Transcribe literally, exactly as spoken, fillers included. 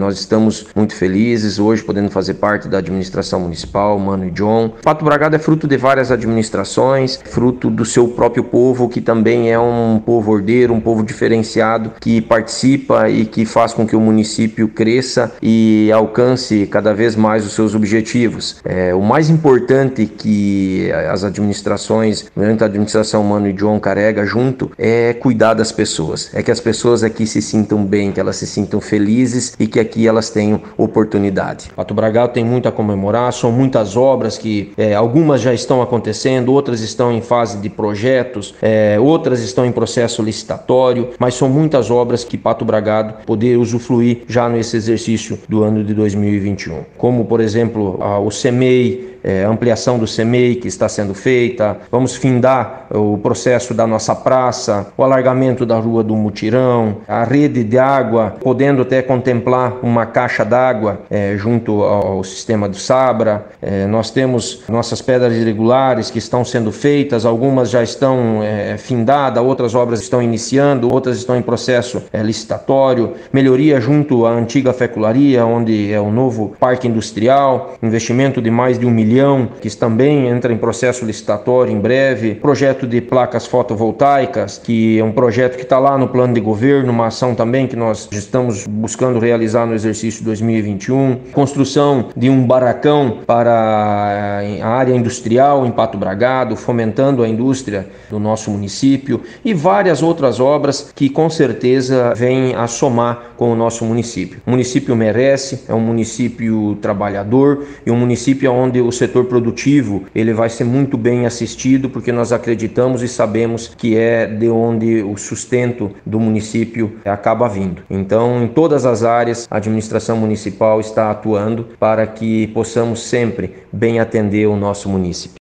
Nós estamos muito felizes hoje podendo fazer parte da administração municipal, Mano e John. Pato Bragado é fruto de várias administrações, fruto do seu próprio povo, que também é um povo ordeiro, um povo diferenciado, que participa e que faz com que o município cresça e alcance cada vez mais os seus objetivos. É, o mais importante que as administrações, durante a administração Mano e John carrega junto, é cuidar das pessoas. É que as pessoas aqui se sintam bem, que elas se sintam felizes e que aqui elas tenham oportunidade. Pato Bragado tem muito a comemorar, são muitas obras que é, algumas já estão acontecendo, outras estão em fase de projetos, é, outras estão em processo licitatório, mas são muitas obras que Pato Bragado poder usufruir já nesse exercício do ano de dois mil e vinte e um. Como, por exemplo, a, o CEMEI, É, ampliação do CEMEI que está sendo feita, vamos findar o processo da nossa praça, o alargamento da Rua do Mutirão, a rede de água, podendo até contemplar uma caixa d'água é, junto ao sistema do Sabra. É, nós temos nossas pedras irregulares que estão sendo feitas, algumas já estão é, findadas, outras obras estão iniciando, outras estão em processo é, licitatório, melhoria junto à antiga fecularia, onde é o novo parque industrial, investimento de mais de um milhão que também entra em processo licitatório em breve, projeto de placas fotovoltaicas, que é um projeto que está lá no plano de governo, uma ação também que nós estamos buscando realizar no exercício dois mil e vinte e um, construção de um barracão para a área industrial em Pato Bragado, fomentando a indústria do nosso município e várias outras obras que com certeza vêm a somar com o nosso município. O município merece, é um município trabalhador e um município onde o setor produtivo ele vai ser muito bem assistido, porque nós acreditamos e sabemos que é de onde o sustento do município acaba vindo. Então, em todas as áreas, a administração municipal está atuando para que possamos sempre bem atender o nosso município.